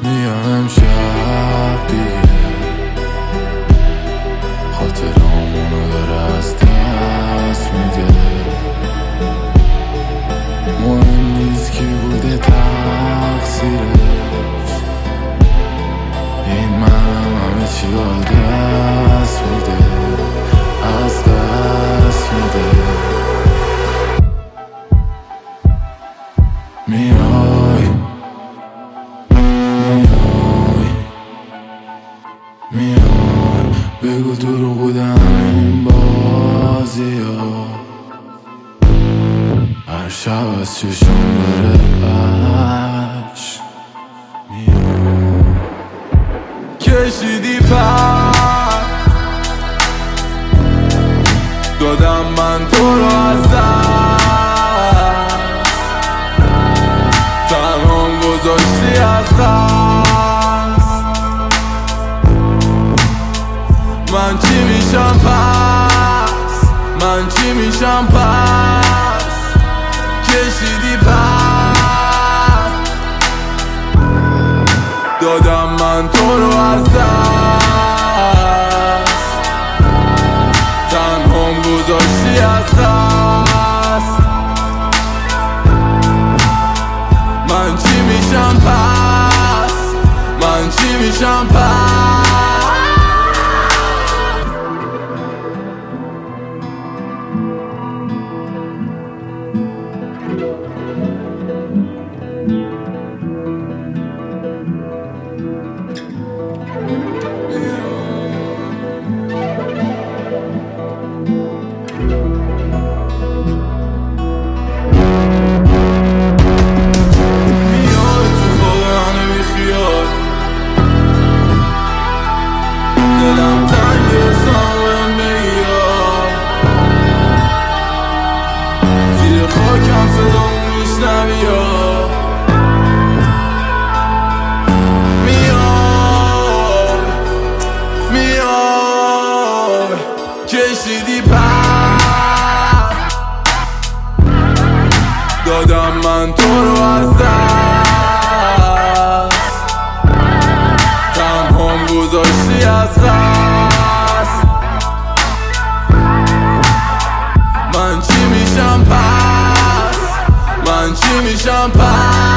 میام امشب دیگه خاطرامونو داره از دست میده. مهم نیست کی بوده تقصیرش، این منم همه چی دست میده، از دست میده. میای بگو دروغ بودم این بازی ها، هر شب از چشم داره عشق. کشیدی پر دادم من تو رو از دست، تنهام گذاشتی از دست. من چی میشم پس، من چی میشم پس. کشیدی پر دادم من تو رو از دست، تنهام گذاشتی از دست. من چی میشم پس، من چی میشم پس. دلم تنگ سامن میاد، زیر خاکم صدامو میشنوی ها. میای کشیدی پر دادم من تو رو از دست، تنهام گذاشتی از دست. من چی میشم پس، من چی میشم پس.